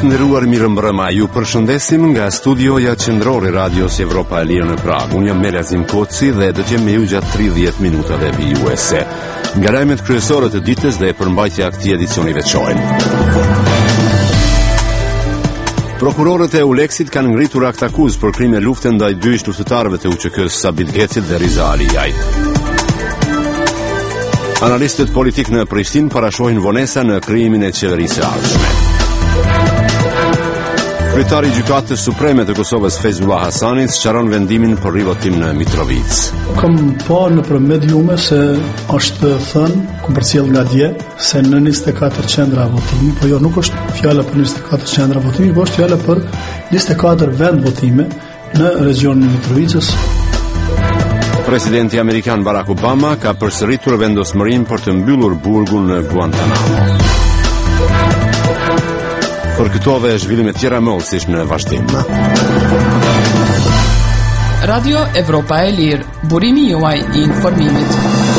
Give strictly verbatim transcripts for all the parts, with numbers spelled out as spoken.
të nderuar, mirëmbrëma. Ju përshëndesim nga studioja qendrore e Radios Evropa e Lirë në Prag. Unë jam Melazim Koci dhe do të jem me ju gjatë tridhjetë minutave vijuese. Nga lajmet kryesore të ditës dhe përmbajtja e këtij edicioni veçor. Prokurorët e Uleksit kanë ngritur akt akuz për krime lufte ndaj dy ish luftëtarëve të U Q K-s Sabit Gecit dhe Riza Alijaj. Analistët politik në Prishtinë parashohin vonesa në krijimin e qeverisë së ardhshme. Kryetari i Gjykatës Supreme të Kosovës Fezullah Hasani sqaron vendimin për rivotim në Mitrovic. Kam pa në për mediume se është thënë, ku përcjell nga dje, se në njëzet e katër qendra votimi, po jo nuk është fjala për njëzet e katër qendra votimi, po është fjala për njëzet e katër vend votime në regionin e Mitrovicës. Presidenti amerikan Barack Obama ka përsëritur vendosmërinë për të mbyllur burgun në Guantanamo. Për këto dhe zhvillime tjera mëllësish në vazhdim. Radio Evropa e Lirë, burimi juaj i informimit.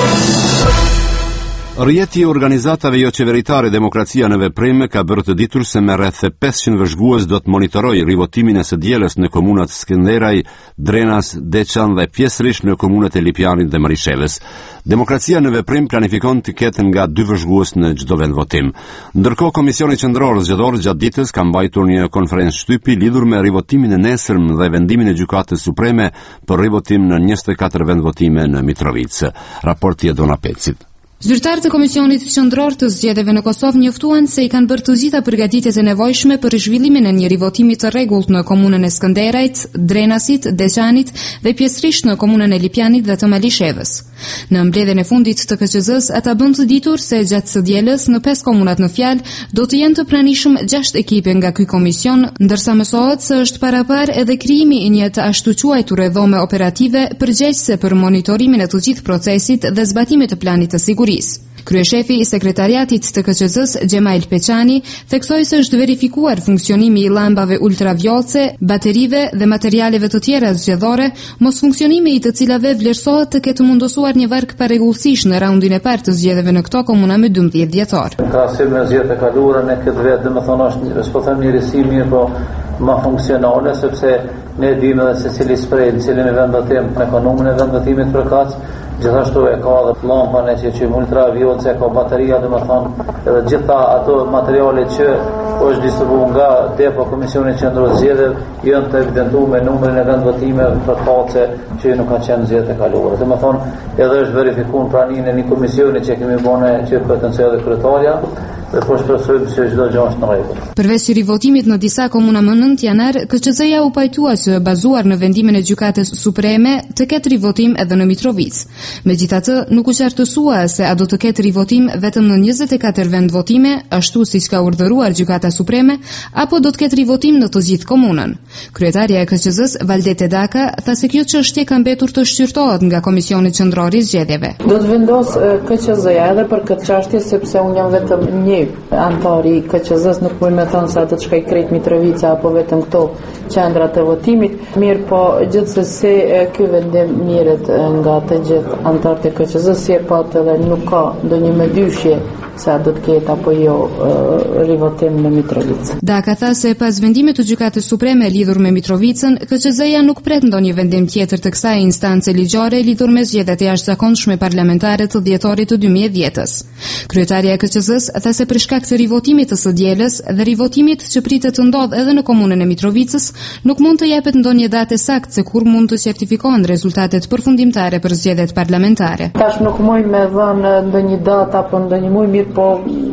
Rjeti i organizatave jo qeveritare Demokracia në Veprim ka bërë të ditur se me rreth pesëqind vëzhgues do të monitorojë rivotimin e së dielës në komunat Skënderaj, Drenas, Deçan dhe pjesërisht në komunat e Lipjanit dhe Marishevës. Demokracia në Veprim planifikon të ketë nga dy vëzhgues në çdo vend votim. Ndërkohë Komisioni Qendror Zgjedhor gjatë ditës ka mbajtur një konferencë shtypi lidhur me rivotimin e nesërm dhe vendimin e Gjykatës Supreme për rivotim në njëzet e katër vend votime në Mitrovic. Raporti e Dona Pecit. Zyrtarët e Komisionit Qendror të Zgjedhjeve në Kosovë njoftuan se i kanë bërë të gjitha përgatitjet e nevojshme për zhvillimin e një rivotimi të rregullt në komunën e Skënderajt, Drenasit, Deçanit dhe pjesërisht në komunën e Lipjanit dhe të Malishevës. Në mbledhjen e fundit të K Q Z-s, ata bën të ditur se gjatë së dielës në pesë komunat në fjalë do të jenë të pranishëm gjashtë ekipe nga ky komision, ndërsa mësohet se është parapar edhe krijimi i një të ashtu quajtur dhome operative përgjegjëse për monitorimin e të gjithë procesit dhe zbatimit të planit të sigurisë. Kryeshefi i sekretariatit të K Q Z-s, Gjemail Peçani, theksoi se është verifikuar funksionimi i llambave ultravjollce, baterive dhe materialeve të tjera zgjedhore, mos funksionimi i të cilave vlerësohet të ketë mundësuar një varg parregullësish në raundin e parë të zgjedhjeve në këto komuna me dymbëdhjetë dhjetor. Krahasim me zgjedhjet e kaluara në këtë vit, domethënë është s'po them një risi mirë, po më funksionale, sepse ne dimë edhe se cili sprej në cilin e vendotim në ekonomin e vendotimit përkatës. Gjithashtu e ka dhe llampën e që që ultravjollce, ka bateria, dhe më thonë, edhe gjitha ato materiale që është distribuar nga depo Komisioni Qendror Zgjedhjev janë të evidentuar me numrin e vendvotimeve përkatëse që nuk kanë qenë zgjedhjet e kaluara. Dhe më thonë, edhe është verifikuar praninë e një komisioni që kemi bënë që potencial dhe kryetarja. Dhe po shpresojmë se çdo gjë është në rregull. Përveç rivotimit në disa komuna më nënt janar, K Q Z-ja u pajtua se bazuar në vendimin e Gjykatës Supreme të ketë rivotim edhe në Mitrovic. Megjithatë, nuk u qartësua se a do të ketë rivotim vetëm në njëzet e katër vend votime, ashtu siç ka urdhëruar Gjykata Supreme, apo do të ketë rivotim në të gjithë komunën. Kryetaria e K Q Z-s, Valdete Daka, tha se kjo çështje ka mbetur të shqyrtohet nga Komisioni Qendror i Zgjedhjeve. Do të vendos K Q Z-ja edhe për këtë çështje sepse unë jam vetëm një antari K Q Z-s, nuk mund me thonë se atë të shkaj krejt Mitrovica apo vetëm këto qendra të votimit. Mirë, po gjithsesi ky vendim mirët nga të gjithë antarët e K Q Z-s, si e pat edhe nuk ka ndonjë mëdyshje se a do të ketë apo jo uh, rivotim në Mitrovic. Daka tha se pas vendimit të Gjykatës Supreme lidhur me Mitrovicën, K Q Z-ja nuk pret ndonjë vendim tjetër të kësaj instance ligjore lidhur me zgjedhjet e jashtëzakonshme parlamentare të dhjetorit të dy mijë e dhjetës. Kryetaria e K Q Z-s tha se për shkak të rivotimit të së dielës dhe rivotimit që pritet të ndodhë edhe në komunën e Mitrovicës, nuk mund të jepet ndonjë datë saktë se kur mund të certifikohen rezultatet përfundimtare për zgjedhjet parlamentare. Tash nuk mund me dhënë ndonjë datë apo ndonjë muaj, mirë, po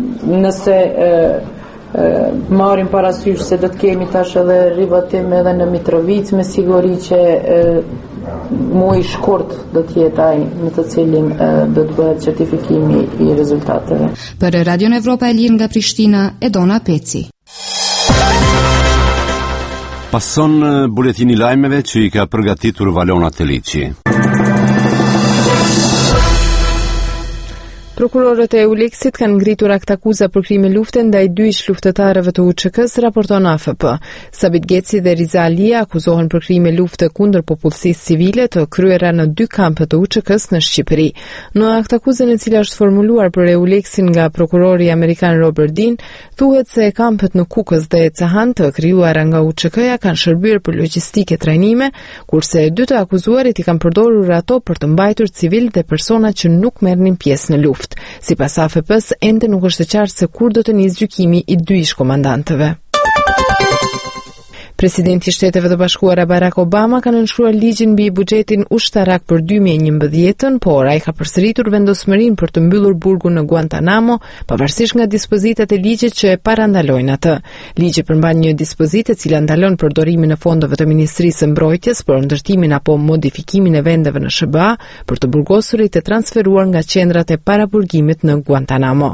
nëse e, e, marrim parasysh se do të kemi tash edhe rivotim edhe në Mitrovic, me siguri që e, muaj shkurt do të jetë ai në të cilin e, do të bëhet certifikimi i rezultateve. Për Radio Evropa e Lirë nga Prishtina, Edona Peci. Pason buletini lajmeve që i ka përgatitur Valona Teliçi. Prokurorët e Euleksit kanë ngritur akt akuza për krime lufte ndaj dy ish luftëtarëve të U Ç K-s, raporton A F P. Sabit Geci dhe Riza Alia akuzohen për krime lufte kundër popullsisë civile të kryera në dy kampe të U Ç K-s në Shqipëri. Në akt akuzën e cila është formuluar për Euleksin nga prokurori amerikan Robert Dean, thuhet se kampet në Kukës dhe Cahan të krijuara nga U Ç K-ja kanë shërbyer për logjistike trajnime, kurse e dy të akuzuarit i kanë përdorur ato për të mbajtur civil dhe persona që nuk merrnin pjesë në luftë. Sipas A F P-s, ende nuk është e qartë se kur do të nisë gjykimi i dy ish komandantëve. Presidenti i Shteteve të Bashkuara Barack Obama ka nënshkruar ligjin mbi buxhetin ushtarak për dy mijë e njëmbëdhjetë, por ai ka përsëritur vendosmërinë për të mbyllur burgun në Guantanamo, pavarësisht nga dispozitat e ligjit që e parandalojnë atë. Ligji përmban një dispozitë e cila ndalon përdorimin e fondeve të Ministrisë së Mbrojtjes për ndërtimin apo modifikimin e vendeve në S B A për të burgosurit e transferuar nga qendrat e paraburgimit në Guantanamo.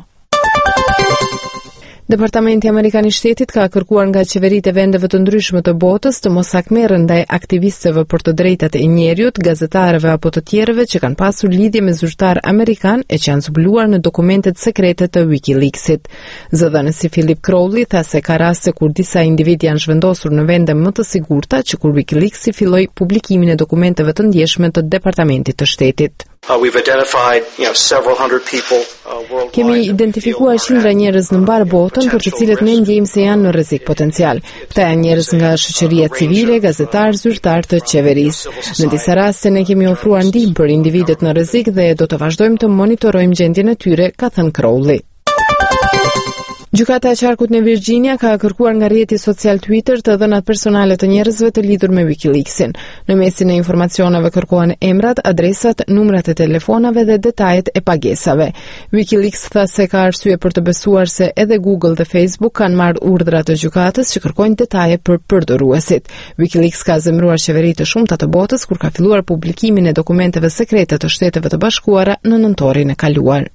Departamenti Amerikan i Shtetit ka kërkuar nga qeveritë e vendeve të ndryshme të botës të mos hakmerren ndaj aktivistëve për të drejtat e njerëzit, gazetarëve apo të tjerëve që kanë pasur lidhje me zyrtar amerikan e që janë zbuluar në dokumentet sekrete të WikiLeaksit. Zëdhënësi Philip Crowley tha se ka raste kur disa individ janë zhvendosur në vende më të sigurta që kur WikiLeaks filloi publikimin e dokumenteve të ndjeshme të Departamentit të Shtetit. Uh, we've identified, you know, several hundred people uh, worldwide. Kemi identifikuar qindra njerëz në mbar botën për të cilët ne ndjejmë se janë në rrezik potencial. Këta janë njerëz nga shoqëria civile, gazetarë, zyrtarë të qeverisë. Në disa raste ne kemi ofruar ndihmë për individet në rrezik dhe do të vazhdojmë të monitorojmë gjendjen e tyre, ka thënë Crowley. Gjykata e qarkut në Virginia ka kërkuar nga rrjeti social Twitter të dhënat personale të njerëzve të lidhur me WikiLeaksin. Në mesin e informacioneve kërkohen emrat, adresat, numrat e telefonave dhe detajet e pagesave. WikiLeaks tha se ka arsye për të besuar se edhe Google dhe Facebook kanë marrë urdhra të gjykatës që kërkojnë detaje për përdoruesit. WikiLeaks ka zemëruar qeveritë të shumta të botës kur ka filluar publikimin e dokumenteve sekrete të Shteteve të Bashkuara në nëntorin e kaluar.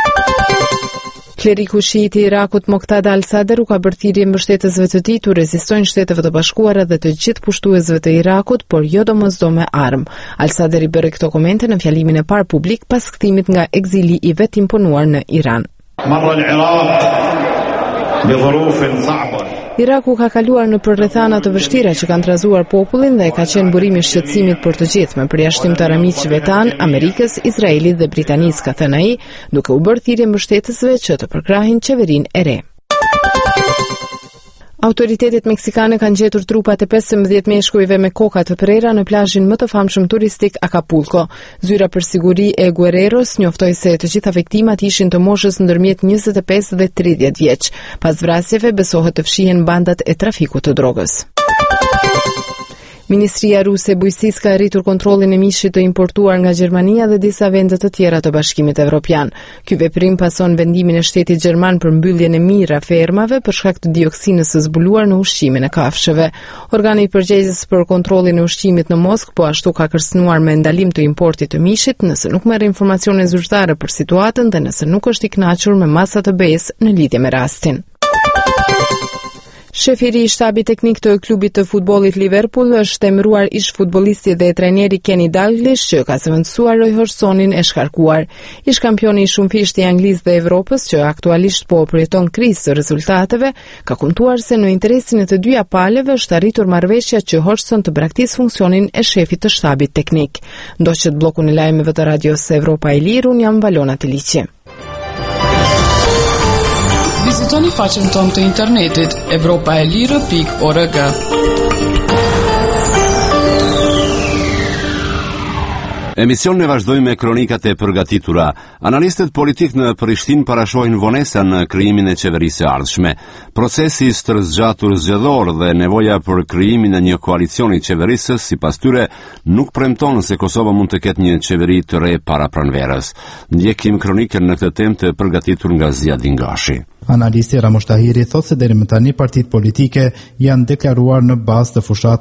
Kleriku shiit i Irakut Moqtada al-Sadr u ka bërë thirrje mbështetësve të tij të rezistojnë Shteteve të Bashkuara dhe të gjithë pushtuesve të Irakut, por jo domosdoshmë me armë. Al-Sadr i bëri këto komente në fjalimin e parë publik pas kthimit nga ekzili i vet imponuar në Iran. Iraku ka kaluar në përrethana të vështira që kanë trazuar popullin dhe ka qenë burimi i shqetësimit për të gjithë, me përjashtim të armiqve tanë, Amerikës, Izraelit dhe Britanisë, ka thënë ai, duke u bërë thirrje mbështetësve që të përkrahin qeverinë e re. Autoritetet meksikane kanë gjetur trupat e pesëmbëdhjetë meshkujve me koka të prera në plazhin më të famshëm turistik Acapulco. Zyra për siguri e Guerreros njoftoi se të gjitha viktimat ishin të moshës ndërmjet njëzet e pesë dhe tridhjetë vjeç. Pas vrasjeve besohet të fshihen bandat e trafikut të drogës. Ministria ruse e bujqësisë ka arritur kontrollin e mishit të importuar nga Gjermania dhe disa vende të tjera të Bashkimit Evropian. Ky veprim pason vendimin e shtetit gjerman për mbylljen e mira fermave për shkak të dioksinës së zbuluar në ushqimin e kafshëve. Organi i përgjegjës për kontrollin e ushqimit në Moskë po ashtu ka kërcënuar me ndalim të importit të mishit nëse nuk merr informacione zyrtare për situatën dhe nëse nuk është i kënaqur me masat të besë në lidhje me rastin. Shefi i shtabit teknik të klubit të futbollit Liverpool është emëruar ish futbollisti dhe trajneri Kenny Dalglish, që ka zëvendësuar Roy Hodgsonin e shkarkuar. Ish kampioni i shumëfishtë i Anglisë dhe Evropës, që aktualisht po përjeton krizë të rezultateve, ka kumtuar se në interesin e të dyja palëve është arritur marrëveshja që Hodgson të braktisë funksionin e shefit të shtabit teknik. Ndoqët bllokun e lajmeve të radios Evropa e Lirë, un jam Valona Tiliqi. Vizitoni faqen tonë të internetit evropaelire pikë org. Emision në vazhdojmë me kronikat e përgatitura. Analistët politik në Prishtinë parashohin vonesa në krijimin e qeverisë së ardhshme. Procesi i stërzgjatur zgjedhor dhe nevoja për krijimin e një koalicioni qeverisës, sipas tyre, nuk premton se Kosova mund të ketë një qeveri të re para pranverës. Ndjekim kronikën në këtë temë të përgatitur nga Ziadin Gashi. Analisti Ramush Tahiri thotë se deri më tani partitë politike janë deklaruar në bazë të fushatës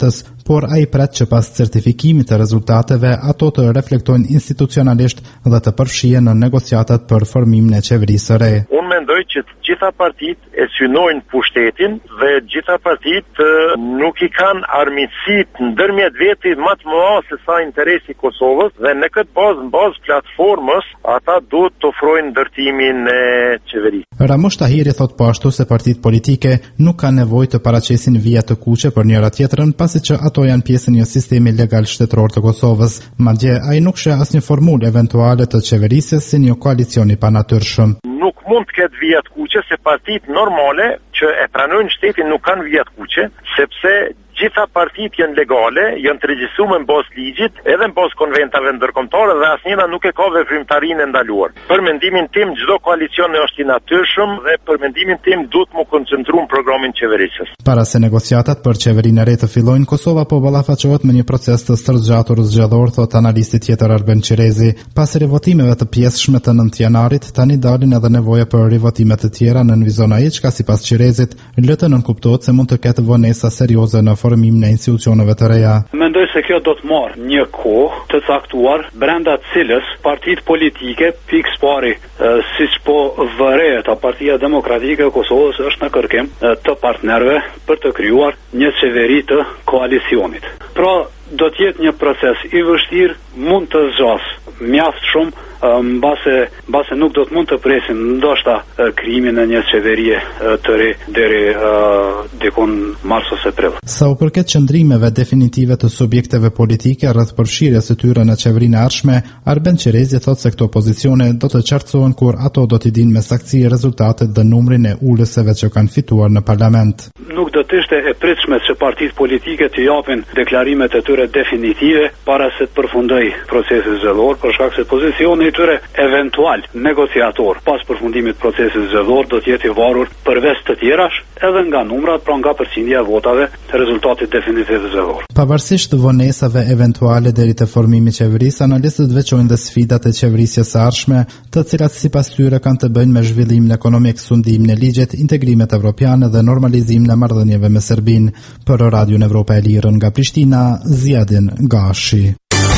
por ai pret që pas certifikimit të rezultateve ato të reflektojnë institucionalisht dhe të përfshihen në negociatat për formimin e qeverisë së re. Unë mendoj që të gjitha partitë e synojnë pushtetin dhe gjitha partitë nuk i kanë armiqësitë ndërmjet vetë më të mëdha se sa interesi i Kosovës dhe në këtë bazë, në bazë platformës, ata duhet të ofrojnë ndërtimin e qeverisë. Ramush Tahiri thot po ashtu se partitë politike nuk kanë nevojë të paraqesin vija të kuqe për njëra tjetrën, pasi që ato janë pjesë e një sistemi legal shtetëror të Kosovës. Madje ai nuk sheh asnjë formulë eventuale të qeverisjes si një koalicion i panatyrshëm. Nuk mund të ketë vija të kuqe se partitë normale që e pranojnë shtetin nuk kanë vija të kuqe, sepse gjitha partitë janë legale, janë të regjistruar në bazë ligjit, edhe në bazë konventave ndërkombëtare dhe asnjëna nuk e ka veprimtarinë e ndaluar. Për mendimin tim, çdo koalicion është i natyrshëm dhe për mendimin tim duhet të koncentruar në programin qeverisjes. Para se negociatat për qeverinë e re të fillojnë, Kosova po ballafaqohet me një proces të stërgjatur zgjedhor, thot analisti tjetër Arben Qerezi. Pas rivotimeve të pjesshme të nëntë janarit, tani dalin edhe nevoja për rivotime të tjera në nënvizon ai, çka sipas Qerezit lë të nënkuptohet se mund të ketë vonesa serioze në formimin e institucioneve të reja. Mendoj se kjo do të marrë një kohë të caktuar brenda të cilës partitë politike pikë pari, siç po vërehet Partia Demokratike e Kosovës është në kërkim të partnerëve për të krijuar një qeveri të koalicionit. Pra, do të jetë një proces i vështirë, mund të zgjasë mjaft shumë, mbase mbase nuk do të mund të presim ndoshta krijimin e një qeverie të re deri dikon mars ose prill. Sa u përket qëndrimeve definitive të subjekteve politike rreth përfshirjes së tyre në qeverinë e ardhshme, Arben Qerezi thotë se këto pozicione do të qartësohen kur ato do t'i dinë me saktësi rezultatet dhe numrin e ulëseve që kanë fituar në parlament. Nuk do të ishte e pritshme që partitë politike të japin deklarimet e tyre definitive para se të përfundojë procesi zgjedhor, për shkak se pozicioni i tyre eventual negociator pas përfundimit procesit zgjedhor do të jetë i varur përveç të tjerash edhe nga numrat, pra nga përqindja e votave të rezultatit definitiv zgjedhor. Pavarësisht të vonesave eventuale deri te formimi i qeverisë, analistët veçojnë dhe sfidat e qeverisjes së ardhshme, të cilat sipas tyre kanë të bëjnë me zhvillimin ekonomik, sundimin e ligjit, integrimet evropiane dhe normalizimin e marrëdhënieve me Serbinë. Për Radion Evropa e Lirë nga Prishtina, Ziadin Gashi.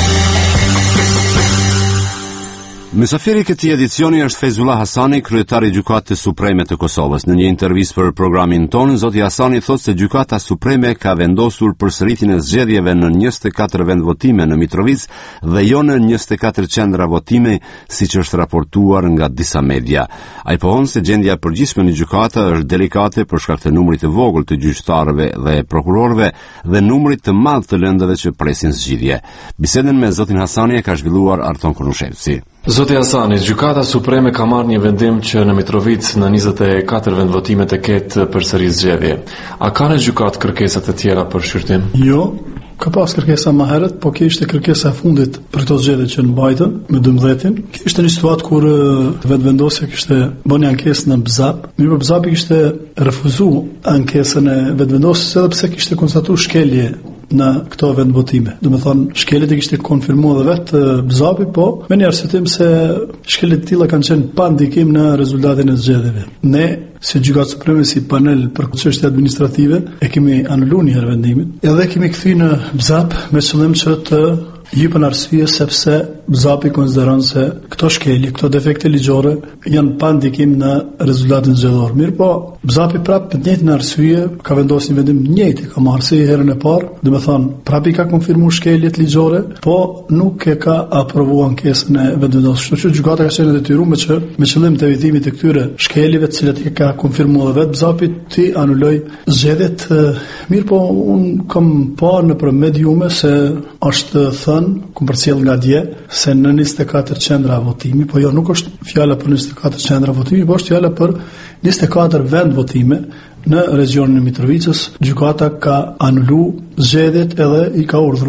Mysafiri këtij edicioni është Fezullah Hasani, kryetari i Gjykatës Supreme të Kosovës. Në një intervistë për programin tonë, zoti Hasani thotë se Gjykata Supreme ka vendosur përsëritjen e zgjedhjeve në njëzet e katër vendvotime në Mitrovicë dhe jo në njëzet e katër qendra votimi, siç është raportuar nga disa media. Ai pohon se gjendja e përgjithshme në gjykata është delikate për shkak të numrit të vogël të gjyqtarëve dhe prokurorëve dhe numrit të madh të lëndëve që presin zgjidhje. Bisedën me zotin Hasani e ka zhvilluar Arton Konushevci. Zoti Hasani, Gjykata Supreme ka marrë një vendim që në Mitrovicë në njëzet e katër vendvotime të ketë përsëri zgjedhje. A ka në gjykatë kërkesa të tjera për shqyrtim? Jo, ka pas kërkesa më herët, po kjo ishte kërkesa e fundit për këto zgjedhje që në mbajtën me dymbëdhjetin. Kjo ishte një situatë kur vetvendosja kishte bënë ankesë në B Z A P. Mirë, B Z A P kishte refuzuar ankesën e vetvendosjes edhe pse kishte konstatuar shkelje në këto vendvotime. Do të thonë, shkeljet e kishte konfirmuar edhe vetë B Z A P-i, po me një arsyetim se shkeljet e tilla kanë qenë pa ndikim në rezultatin e zgjedhjeve. Ne si Gjykata Supreme, si panel për çështje administrative, e kemi anuluar një herë vendimin, edhe kemi kthyer në B Z A P me qëllim që të jepën arsye sepse B Z A P-i konsideron se këto shkelje, këto defekte ligjore janë pa ndikim në rezultatin zgjedhor. Mirë, po B Z A P-i prapë për të njëjtën arsye ka vendosur një vendim njëjtë, ka marrë si herën e parë, do të thonë, prapë i ka konfirmuar shkeljet ligjore, po nuk e ka aprovuar ankesën e vendosjes. Kështu që gjykata ka qenë detyruar që me qëllim të evitimit të këtyre shkeljeve, të cilat i ka konfirmuar vetë B Z A P-i, të anuloj zgjedhjet. Mirë, po un kam parë në mediume se është ku përcjell nga dje se në njëzet e katër qendra votimi, po jo, nuk është fjala për njëzet e katër qendra votimi, po është fjala për njëzet e katër vend votime në regionin e Mitrovicës. Gjykata ka anulu zgjedhjet edhe i ka urdhëruar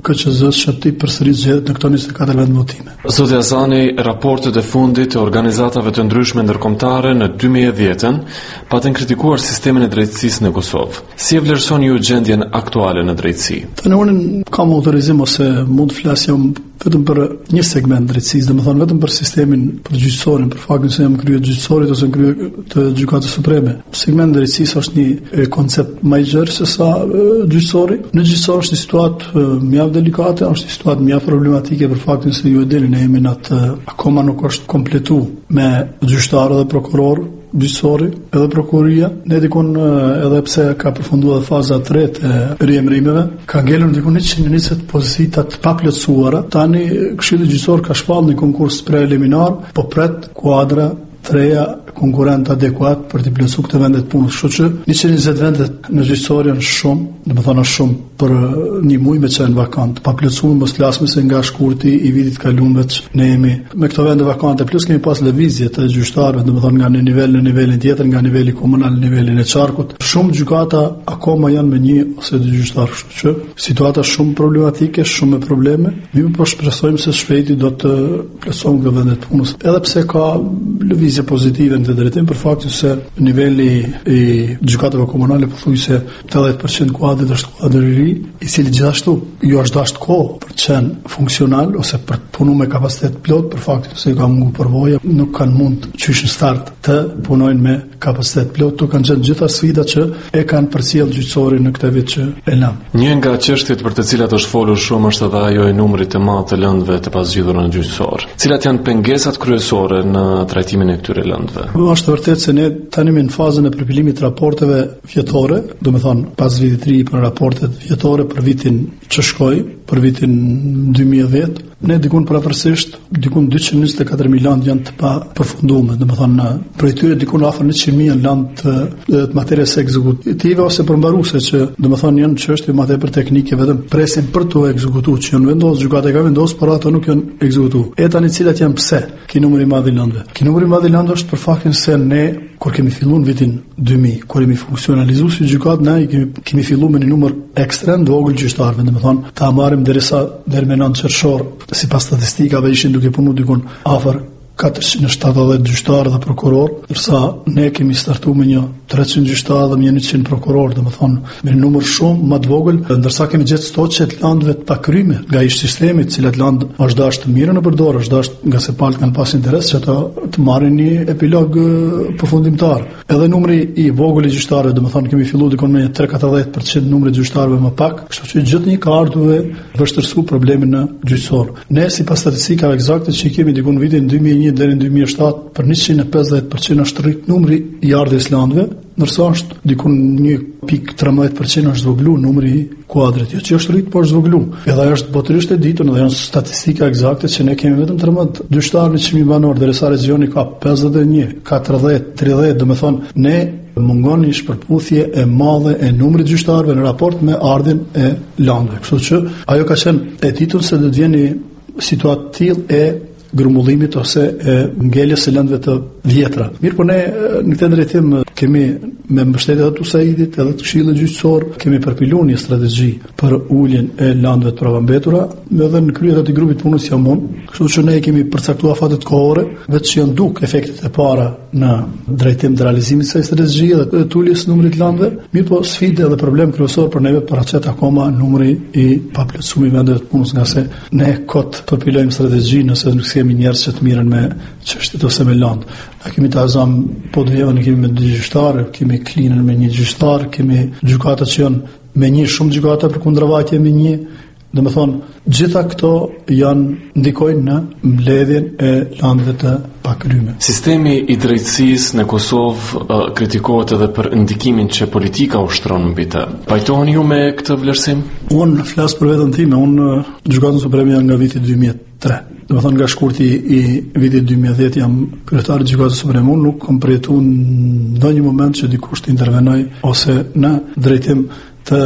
K Q Z-s që ti përsëri zgjedhjet në këto njëzet e katër vend votime. Zoti Azani, raportet e fundit të organizatave të ndryshme ndërkombëtare në dy mijë e dhjetë patën kritikuar sistemin e drejtësisë në Kosovë. Si e vlerësoni ju gjendjen aktuale në drejtësi? Tani unë kam autorizim ose mund të flas jam vetëm për një segment drejtësisë, domethënë vetëm për sistemin për gjyqësorin, për faktin se jam kryer gjyqësorit ose kryer të Gjykatës Supreme. Segmenti i drejtësisë është një koncept më i gjerë se sa gjyqësori. Në gjyqësor është një situatë mjaft delikate, është një situatë mjaft problematike për faktin se ju e dini ne jemi në atë akoma nuk është kompletuar me gjyqtarë dhe prokuror gjyqësori edhe prokuroria, ne dikun edhe pse ka përfunduar faza e tretë e riemërimeve, ka ngelur dikun njëqind e njëzet pozita të paplotësuara. Tani Këshilli Gjyqësor ka shpallur një konkurs preliminar, po pret kuadra treja konkurrent adekuat për të plotësuar këtë vendet punës. Kështu që njëqind e njëzet vendet në gjyqësori janë shumë, domethënë është shumë për një muaj me çën vakant. Pa plotësuar mos flasim se nga shkurti i vitit kaluar veç ne jemi me këto vende vakante, plus kemi pas lëvizje të gjyqtarëve, domethënë nga një nivel në nivelin tjetër, nga niveli komunal në nivelin e qarkut. Shumë gjykata akoma janë me një ose dy gjyqtarë, kështu që situata është shumë problematike, shumë me probleme. Ne po shpresojmë se shpejti do të plotësojmë këto vende të punës. Edhe pse ka lëvizje pozitive në të drejtim për faktin se niveli i gjykatave komunale pothuajse tetëdhjetë përqind kuadrit është kuadër i ri, i cili gjithashtu jo është dashur kohë për të qenë funksional ose për të punuar me kapacitet plot për faktin se ka mungur përvoja, nuk kanë mund qysh në start të punojnë me kapacitet plot, to kanë qenë gjitha sfida që e kanë përcjell gjyqësori në këtë vit që e lam. Një nga çështjet për të cilat është folur shumë është edhe ajo e numrit të madh të lëndëve të pazgjidhura në gjyqësor. Cilat janë pengesat kryesore në trajtimin e këtyre lëndëve? Është vërtet se ne tani jemi në fazën e përpilimit të raporteve vjetore, domethënë pas vitit të ri për raportet vjetore për vitin që shkoi, për vitin dy mijë e dhjetë, ne dikun përafërsisht dikun dyqind e njëzet e katër mijë land janë të pa përfunduar, domethënë prej tyre dikun afër njëqind mijë janë land të, të materies ekzekutive ose përmbaruese që domethënë janë çështje më tepër teknike, vetëm presin për të ekzekutuar, që janë vendosur, gjykata ka vendosur, por ato nuk janë ekzekutuar. E tani cilat janë pse? Ki numri i madh i landëve. Ki numri i madh i landëve është për faktin se ne kur kemi filluar në vitin dy mijë, kur kemi funksionalizuar si gjykatë, ne kemi kemi filluar me një numër ekstrem të vogël gjyqtarëve, domethënë ta marrim derisa deri me nëntë qershor, sipas statistikave ishin duke punuar dikun afër katërqind e shtatëdhjetë gjyqtarë dhe prokuror, ndërsa ne kemi startuar me një treqind gjyqtarë dhe me një njëqind prokuror, domethënë me një numër shumë më të vogël, ndërsa kemi gjetë stoqe të landëve të pakryme nga ish sistemi, të cilat land është dashur të mirën në përdor, është dashur nga se palët kanë pas interes që ata të marrin një epilog përfundimtar. Edhe numri i vogël i gjyqtarëve, domethënë kemi filluar dikon me tre katërdhjetë përqind numri të gjyqtarëve më pak, kështu që gjithnjë ka ardhur vështirësu problemin në gjyqësor. Ne sipas statistikave eksakte që kemi dikon vitin dy mijë e një deri në dy mijë e shtatë për njëqind e pesëdhjetë përqind është rrit numri i ardhjes landëve, ndërsa është dikun një pikë trembëdhjetë përqind është zvogëluar numri i kuadrit. Jo që është rrit, por është zvogëluar. Edhe është botërisht e ditur, edhe janë statistika eksakte që ne kemi vetëm trembëdhjetë gjyqtarë në njëqind mijë banor, derisa regioni ka pesëdhjetë e një, katërdhjetë, tridhjetë, domethënë ne mungon një shpërputhje e madhe e numrit gjyqtarëve në raport me ardhin e landëve. Kështu që ajo ka qenë e ditur se do të vjen situatë të tillë e grumbullimit ose e ngjeljes së lëndëve të vjetra. Mirë, po ne në këtë drejtim kemi me mbështetjen e Tusaidit edhe të Këshillit Gjyqësor kemi përpiluar një strategji për uljen e lëndëve të pravambetura, edhe në krye të atij grupit punës jam unë. Kështu që ne kemi përcaktuar fatet kohore, vetë që janë duk efektet e para në drejtim të realizimit së strategjisë dhe të uljes së numrit të lëndëve. Mirë, po sfidë dhe problem kryesor për neve paraqet akoma numri i paplotësuar i vendeve të punës, nga se ne kot përpilojmë strategji nëse nuk kemi njerëz që të mirën me çështjet ose me landë. Ne kemi të azam po të vjevën, kemi me dy gjyqtarë, kemi klinën me një gjyqtar, kemi gjykata që janë me një, shumë gjykata për kundërvajtje me një. Dhe me thonë, gjitha këto janë ndikojnë në mbledhjen e landëve të pakryme. Sistemi i drejtësisë në Kosovë uh, kritikohet edhe për ndikimin që politika ushtron mbi të. Pajtoheni ju me këtë vlerësim? Unë flas për veten time, unë Gjykatën Supreme jam nga viti dy mijë e tre. Do të thonë nga shkurti i vitit dy mijë e dhjetë jam kryetar i Gjykatës Supreme. Unë nuk kam përjetuar ndonjë moment që dikush të intervenoj ose në drejtim të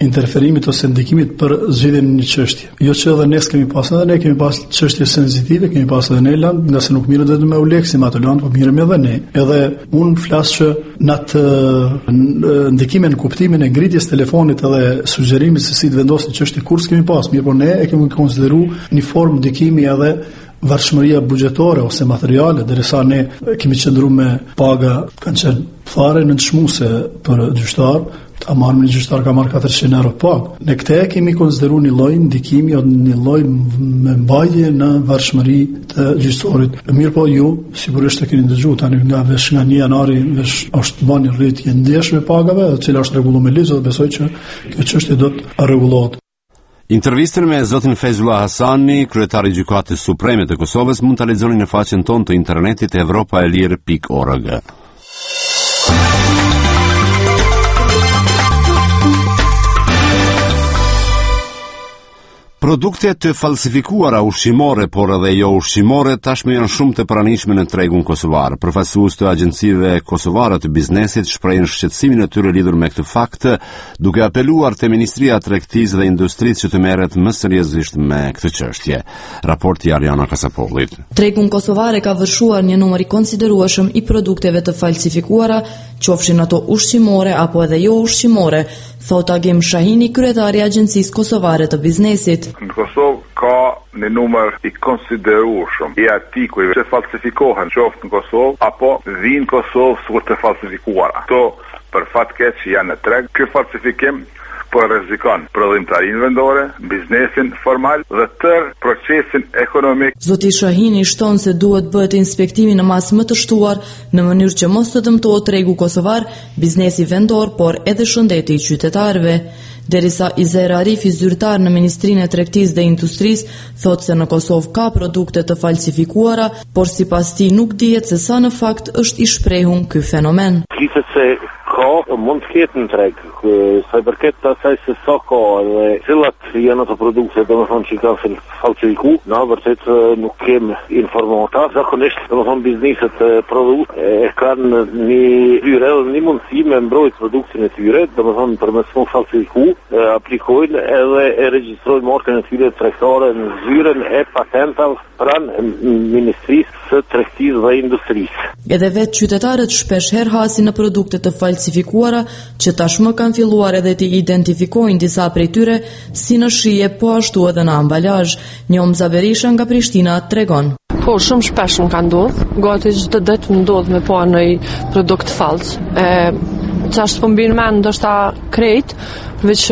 interferimit ose ndikimit për zgjidhjen e një çështje. Jo që edhe ne kemi pas, edhe ne kemi pas çështje sensitive, kemi pas edhe ne land, nëse nuk mirë vetëm me u leksim ato land, po mirëm edhe ne. Edhe un flas që në atë ndikimin, kuptimin e ngritjes telefonit edhe sugjerimit se si të vendosin çështje kurs kemi pas, mirë po ne e kemi konsideruar një formë ndikimi edhe varshmëria buxhetore ose materiale, derisa ne kemi qëndruar me paga kanë qenë fare nënçmuese për gjyqtar, ta marrë një gjyqtar ka marrë katërqind euro pagë. Ne këtë kemi konsideruar një lloj ndikimi o një lloj me mbajtje në varshmëri të gjyqtarit. Mirë po ju, sigurisht e keni dëgjuar tani nga vesh nga një janari vesh është bën një rritje ndjeshme pagave, e cila është rregulluar me ligj dhe besoj që kjo çështje do të rregullohet. Intervistën me zotin Fezullah Hasani, kryetari i Gjykatës Supreme të Kosovës, mund ta lexoni në faqen tonë të internetit evropaelir pikë org. Produkte të falsifikuara ushqimore, por edhe jo ushqimore, tashmë janë shumë të pranishme në tregun kosovar. Përfaqësues të agjencive kosovare të biznesit shprehin shqetësimin e tyre lidhur me këtë fakt, duke apeluar te Ministria e Tregtisë dhe Industrisë që të merret më seriozisht me këtë çështje. Raporti i Ariana Kasapollit. Tregu kosovar ka vërshuar një numër i konsiderueshëm i produkteve të falsifikuara, qofshin ato ushqimore apo edhe jo ushqimore, thot Agim Shahini, kryetari i Agjencisë Kosovare të Biznesit. Në Kosovë ka një numër i konsiderueshëm i artikujve që falsifikohen qoftë në Kosovë apo vinë Kosovë sikur të falsifikuara. Kto për fat keq që janë në treg, ky falsifikim po rrezikon prodhimtarinë vendore, biznesin formal dhe tërë procesin ekonomik. Zoti Shahini shton se duhet bëhet inspektimi në masë më të shtuar në mënyrë që mos të dëmtohet tregu kosovar, biznesi vendor, por edhe shëndeti i qytetarëve. Derisa Izer Arifi, zyrtar në Ministrinë e Tregtisë dhe Industrisë, thotë se në Kosovë ka produkte të falsifikuara, por sipas tij nuk dihet se sa në fakt është i shprehur ky fenomen. Kriset se ka, mund të ketë në treg, sa i përket asaj se sa ka dhe cilat janë ato produkte, domethënë që kanë falsifikuar, na vërtet nuk kem informata. Zakonisht, domethënë bizneset produkt e kanë një hyrje dhe një mundësi me mbrojtë produktin e tyre, domethënë përmes mos falsifiku, aplikojnë edhe e regjistrojnë markën e tyre tregtare në zyrën e patentave pranë Ministrisë së Tregtisë dhe Industrisë. Edhe vetë qytetarët shpesh herë hasin në produkte të falsifikuara që tashmë kanë filluar edhe të identifikojnë disa prej tyre si në shije, po ashtu edhe në ambalazh. Njomza Berisha nga Prishtina tregon. Po, shumë shpesh më ka ndodhur, gati çdo ditë më ndodh me pa një produkt fals. E çfarë po mbin mend ndoshta krejt, veç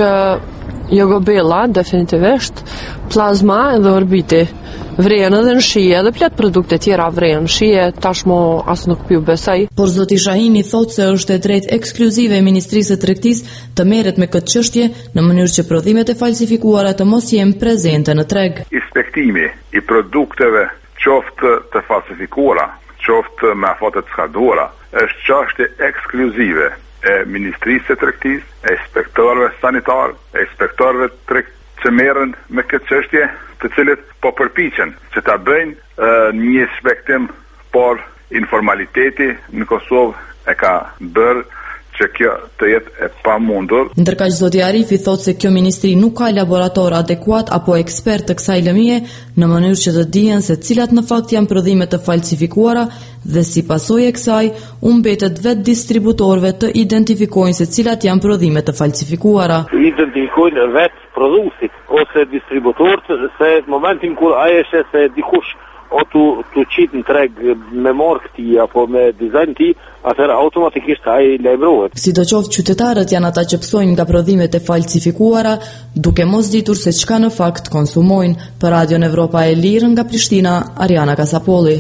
jogobella definitivisht, plazma dhe orbiti. Vrejën edhe në shije, edhe plot produkte tjera vrejën në shije, tashmo as nuk piu besoj. Por zoti Shahini thotë se është e drejtë ekskluzive e Ministrisë së Tregtisë të merret me këtë çështje në mënyrë që prodhimet e falsifikuara të mos jenë prezente në treg. Inspektimi i produkteve qoftë të falsifikuara, qoftë me afate të skaduara, është çështje ekskluzive e Ministrisë së Tregtisë, e inspektorëve sanitar, e inspektorëve tregtisë që merren me këtë çështje, të cilët po përpiqen që ta bëjnë uh, një inspektim, por informaliteti në Kosovë e ka bërë që kjo të jetë e pamundur. Ndërkaq zoti Arifi thotë se kjo ministri nuk ka laborator adekuat apo ekspert të kësaj lëmie në mënyrë që të dihen se cilat në fakt janë prodhime të falsifikuara dhe si pasojë e kësaj u mbetet vetë distributorëve të identifikojnë se cilat janë prodhime të falsifikuara. Identifikojnë vetë prodhuesit ose distributorët se në momentin kur ai është se dikush o tu tu qit në treg me markë ti apo me dizajn ti, atëherë automatikisht ai lajmërohet. Sidoqoftë qytetarët janë ata që psojnë nga prodhimet e falsifikuara, duke mos ditur se çka në fakt konsumojnë. Për Radion Evropa e Lirë nga Prishtina, Ariana Kasapolli.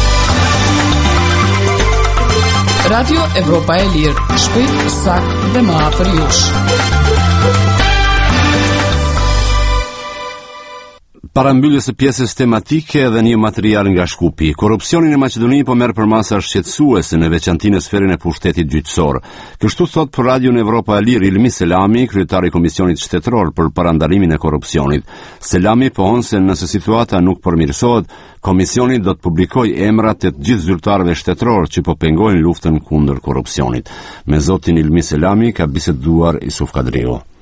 Radio Evropa e Lirë, shpejt, sakt dhe më afër jush. Parambylljes së pjesës tematike dhe një material nga Shkupi. Korrupsioni në Maqedoni po merr përmasa shqetësuese në veçantë në sferën e pushtetit gjyqësor. Kështu thot për Radion Evropa e Lirë Ilmi Selami, kryetari i Komisionit Shtetëror për parandalimin e korrupsionit. Selami pohon se nëse situata nuk përmirësohet, komisioni do të publikojë emrat e të gjithë zyrtarëve shtetëror që po pengojnë luftën kundër korrupsionit. Me zotin Ilmi Selami ka biseduar Isuf Kadriu.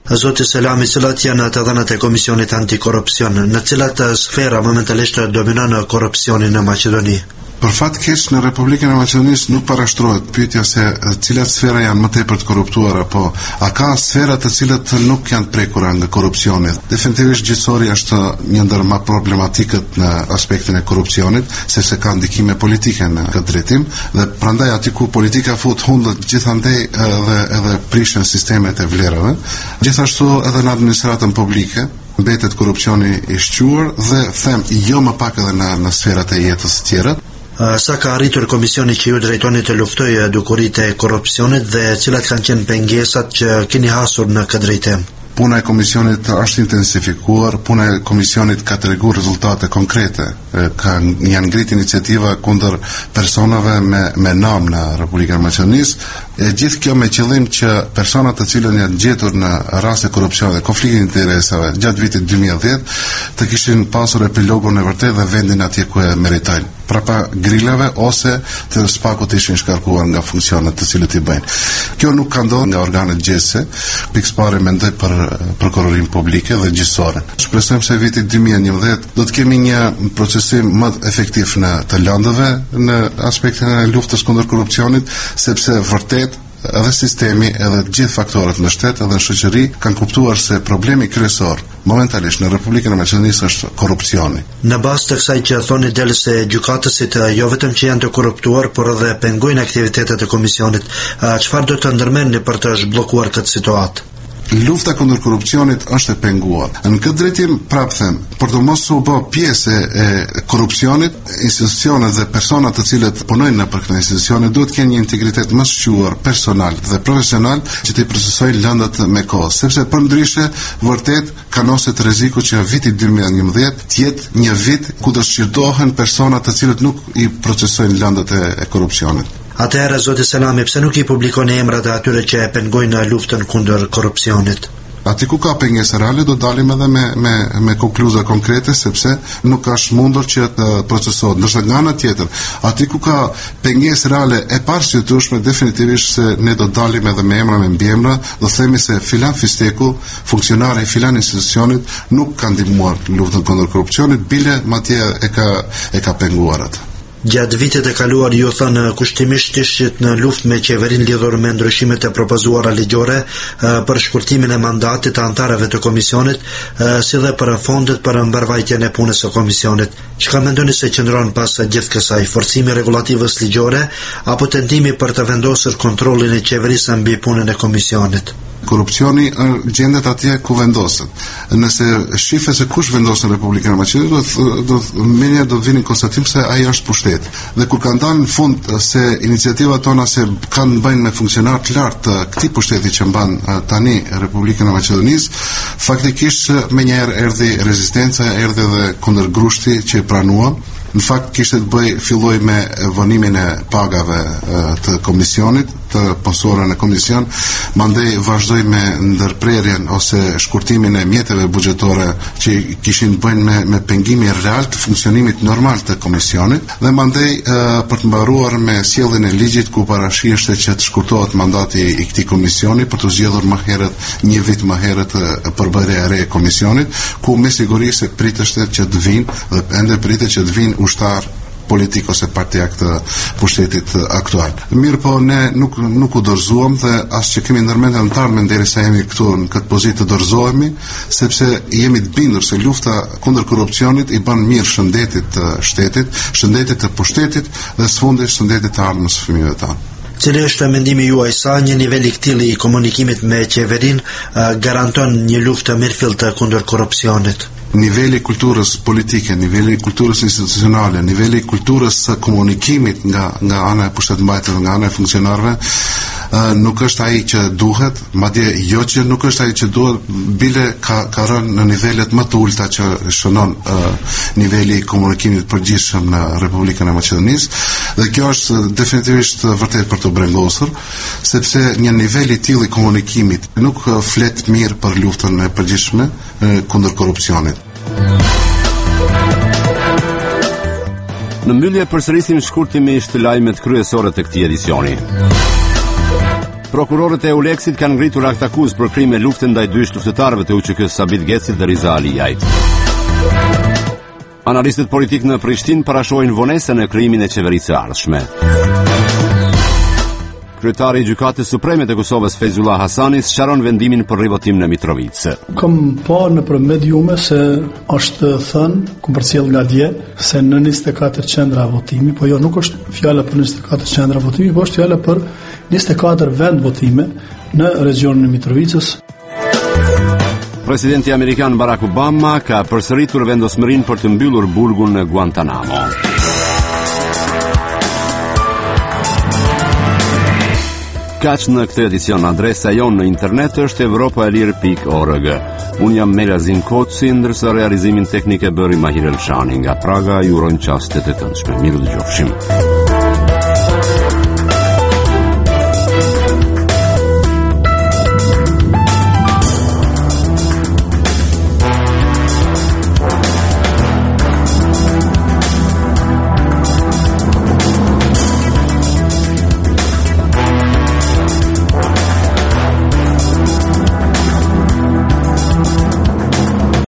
Zoti Selami, cilat janë të dhënat e Komisionit Antikorrupsion, në cilat sfera momentalisht dominon korrupsioni në Maqedoni? Për fat keq në Republikën e Maqedonisë nuk parashtrohet pyetja se cilat sfera janë më tepër të korruptuara, po a ka sfera të cilat nuk janë prekura nga korrupsioni? Definitivisht gjithësori është një ndër më problematikët në aspektin e korrupsionit, sepse ka ndikime politike në këtë drejtim dhe prandaj aty ku politika fut hundët gjithandej edhe edhe prishën sistemet e vlerave, gjithashtu edhe në administratën publike mbetet korrupsioni i shquar dhe them jo më pak edhe në, në sferat e jetës të tjera. Sa ka arritur komisioni që ju drejtoni të luftoj dukuritë e korrupsionit dhe cilat kanë qenë pengesat që keni hasur në këtë drejtim? Puna e komisionit është intensifikuar, puna e komisionit ka treguar rezultate konkrete, ka janë ngrit iniciativa kundër personave me, me nam në Republikën e Maqedonisë, e gjithë kjo me qëllim që personat të cilën janë gjetur në raste korrupsione dhe konfliktit interesave gjatë vitit dy mijë e dhjetë të kishin pasur epilogun e vërtet dhe vendin atje ku e meritojnë, prapa grillave ose të spakut ishin shkarkuar nga funksionet të cilët i bëjnë. Kjo nuk ka ndodhur nga organet gjese, pikëparë mendoj për prokurorin publike dhe gjyqësore. Shpresojmë se viti dy mijë e njëmbëdhjetë do të kemi një procesim më efektiv në të lëndëve në aspektin e luftës kundër korrupsionit, sepse vërtet edhe sistemi edhe të gjithë faktorët në shtet edhe në shoqëri kanë kuptuar se problemi kryesor momentalisht në Republikën e Maqedonisë është korrupsioni. Në bazë të kësaj që thoni del se gjykatësit jo vetëm që janë të korruptuar, por edhe pengojnë aktivitetet e komisionit, çfarë do të ndërmerrni për të zhbllokuar këtë situatë? Lufta kundër korrupsionit është e penguar. Në këtë drejtim prap them, për të mos u bë pjesë e korrupsionit, institucionet dhe personat të cilët punojnë në për këtë institucione duhet të kenë një integritet më shquar personal dhe profesional që të procesojnë lëndat me kohë, sepse përndryshe vërtet kanoset rreziku që viti dy mijë e njëmbëdhjetë të jetë një vit ku do shqyrtohen personat të cilët nuk i procesojnë lëndat e, e korrupsionit. Atëherë, zoti Selami, pse nuk i publikoni emrat e atyre që e pengojnë luftën kundër korrupsionit? Ati ku ka pengesë reale do dalim edhe me, me, me konkluza konkrete, sepse nuk është mundur që të procesohet. Ndërsa nga ana tjetër, ati ku ka pengesë reale e parashikueshme, definitivisht se ne do dalim edhe me emra me mbiemra, do themi se filan Fisteku, funksionari i filan institucionit nuk ka ndihmuar luftën kundër korrupsionit, bile madje e ka e ka penguar atë. Gjatë vitet e kaluar ju thënë kushtimisht ishit në luftë me qeverin lidhur me ndryshimet e propozuara ligjore për shkurtimin e mandatit të antarëve të komisionit, si dhe për fondet për mbarvajtjen e punës së komisionit. Çka mendoni se qëndron pas gjithë kësaj, forcimi regulativës ligjore apo tentimi për të vendosur kontrollin e qeverisë mbi punën e komisionit? Korrupsioni gjendet atje ku vendoset. Nëse shifet se kush vendos në Republikën e Maqedonisë, do do mirë do vini konstatim se ai është pushtet. Dhe kur kanë dalë në fund se iniciativat tona se kanë bëjnë me funksionar të lartë të këtij pushteti që mban tani Republikën e Maqedonisë, faktikisht menjëherë erdhi rezistenca, erdhi edhe kundërgrushti që e pranua. Në fakt kishte të bëj filloj me vënimin e pagave të komisionit, të pasurën e komision, mandej vazhdoj me ndërprerjen ose shkurtimin e mjeteve buxhetore që kishin bëjnë me, me pengimi real të funksionimit normal të komisionit, dhe mandej për të mbaruar me sjelljen e ligjit ku parashihej që të shkurtohet mandati i këtij komisioni për të zgjedhur më herët një vit më herët përbërja e re e komisionit, ku me siguri se priteshte që të vinë dhe ende pritet që të vinë ushtar politik ose partijak të pushtetit aktual. Mirë po ne nuk, nuk u dorëzuam dhe as që kemi ndërmend antarmen derisa jemi këtu në këtë pozitë të dorëzohemi, sepse jemi të bindur se lufta kundër korrupsionit i bën mirë shëndetit të shtetit, shëndetit të pushtetit dhe sfundi shëndetit të ardhmës së fëmijëve tanë. Cili është mendimi juaj sa një nivel i këtillë i komunikimit me qeverin garanton një luftë mirëfillt kundër korrupsionit? Niveli i kulturës politike, niveli i kulturës institucionale, niveli i kulturës së komunikimit nga nga ana e pushtetimtajve, nga ana e funksionarëve, nuk është ai që duhet, madje jo që nuk është ai që duhet, bile ka ka rënë në nivelet më të ulta që shënon uh, niveli i komunikimit përgjithshëm në Republikën e Maqedonisë, dhe kjo është definitivisht vërtet për të brengosur, sepse një nivel i tillë i komunikimit nuk uh, flet mirë për luftën e përgjithshme uh, kundër korrupsionit. Në mbyllje përsërisim shkurtimisht lajmet kryesore të këtij edicioni. Prokurorët e Euleksit kanë ngritur akt akuzë për krime lufte ndaj dy luftetarëve të U Q K-s Sabit Gecit dhe Riza Aliajt. Analistët politik në Prishtinë parashohin vonesën e krijimin e qeverisë së ardhshme. Kryetari i Gjykatës Supreme të Kosovës Feyzullah Hasani sqaron vendimin për rivotim në Mitrovicë. Kam pa në për mediume se është thënë, ku përcjell nga dje, se në njëzet e katër qendra votimi, po jo nuk është fjala për njëzet e katër qendra votimi, po është fjala për njëzet e katër vend votime në regionin e Mitrovicës. Presidenti amerikan Barack Obama ka përsëritur vendosmërinë për të mbyllur burgun në Guantanamo. Kaq në këtë edicion, adresa jonë në internet është europa e lirë pikë org. Unë jam Melazin Koci, ndërsa realizimin teknik e bëri Mahir Elshani nga Praga, ju urojmë çaste të këndshme. Miru dëgjofshim.